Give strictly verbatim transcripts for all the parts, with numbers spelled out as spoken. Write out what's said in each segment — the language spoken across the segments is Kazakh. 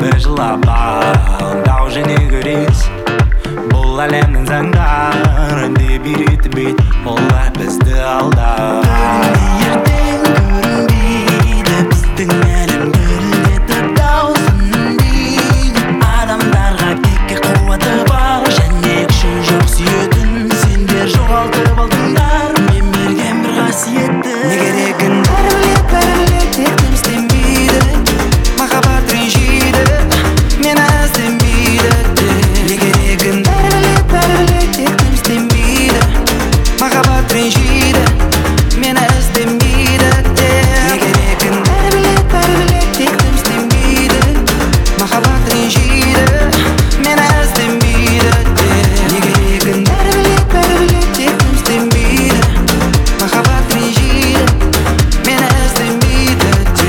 бір жылап дау және күрес бұл әлемнің заңдары деп үйретіп еді олар бізді алдап. Ертең көрінбейді біздің әлем гүлдетіп даусын дейді. Адамдарға текке қуаты бар және күші жоқ сүйетін сендер жоғалтып алдыңдар мен берген бір қасиетті. Не керегін бәрі білет бәрі білет ертем істемейді махаббат ренжиді мені іздемейді. Не керегін бәрі білет бәрі білет ертем істемейді махаббат ренжиді мені іздемейді. Не керегін бәрі білет бәрі білет ертем істемейді махаббат ренжиді мені іздемейді. Не керегін бәрі білет бәрі білет ертем істемейді махаббат ренжиді мені іздемейді.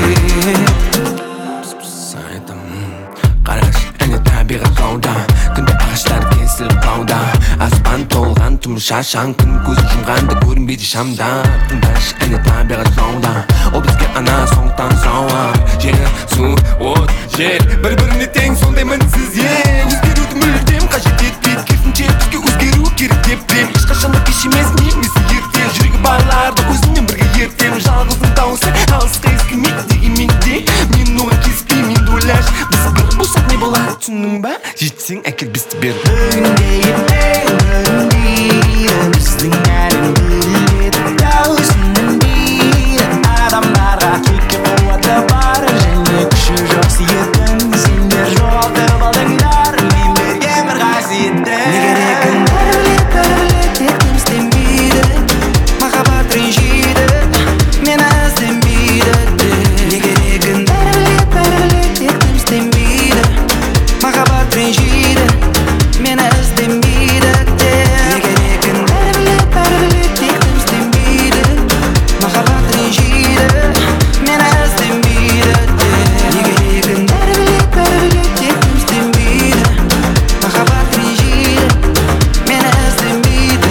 Айтам қараш әне табиғат қауда күнде ағаштар кесіліп бауда аспан толған түн шашаң күн көзін жұмғанда көрінбейді шамда. Тыңдашы әне табиғат қауда ол бізге ана сондықтан сауап жері су от жер бір-біріне тең сондай мінсіз е өзгеруді мүлдем қажет етпейді керісінше бізге өзгеру керек деп білем. Ешқашан да кеш емес немесе ерте жүрегі барларды өзіңмен бірге ертем. Жалғыздың дауысы алысқа естілмейді дегенмен де мен оған келіспеймін. Ойлаш біз бір болсақ не болады түсіндің ба жетсең әкел бізді бер. Бүгіндейді бүгіндейді біздің әлем гүлдетіп даусын дейді. Адамдарға текке қуаты бар және күші жоқ сүйетін сендер жоғалтып алдыңдар мен берген бір қасиетті. Не керегін бәрі білет бәрі білет ертем істемейді махаббат ренжиді мені іздемейді. Не керегін бәрі білет бәрі білет ертем істемейді махаббат ренжиді мені іздемейді. Не керегін бәрі білет бәрі білет ертем істемейді махаббат ренжиді мені іздемейді. Не керегін бәрі білет бәрі білет ертем істемейді махаббат ренжиді мені іздемейді.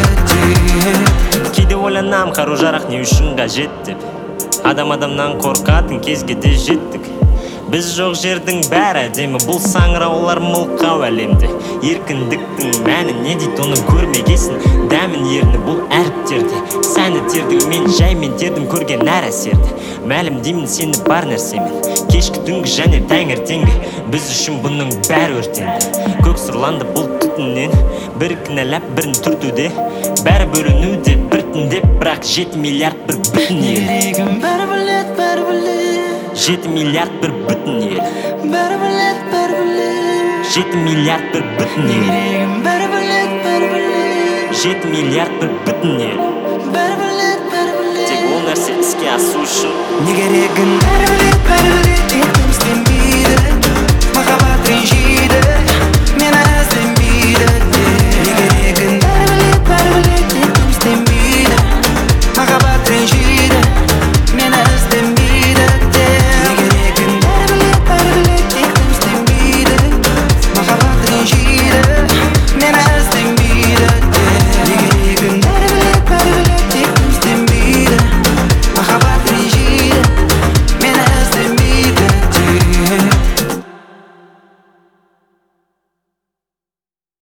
Кейде ойланам қару-жарақ не үшін қажет деп. Адам адамнан қорқатын кезге де жеттік. Біз жоқ жердің бәрі әдемі бұл саңыраулар мылқау әлемде. Еркіндіктің мәні не дейді оны көрмегесін дәмін ерні бұл әріптерде. Сәні тердің мен жаймен тердім көрген әр әсерді. Мәлім деймін сені бар нәрсемен кешкі түнгі және таңертеңгі біз үшін бұның бәрі өртенді. Көк сұрланды бұл түтіннен бір кінәлап бірін түртуде бәрі бөлінуде біртіндеп бірақ жеті миллиард бір бүтін ел. Керегін бәрі білет бәрі білет жеті миллиард бір бүтін ел. Бәрі білет бәрі білет жеті миллиард бір бүтін ел. Керегін бәрі білет бәрі білет жеті миллиард бір бүтін ел. Бәрі білет бәрі білет тек ол нәрсе іске асу үшін. Не керегін бәрі білет бәрі білет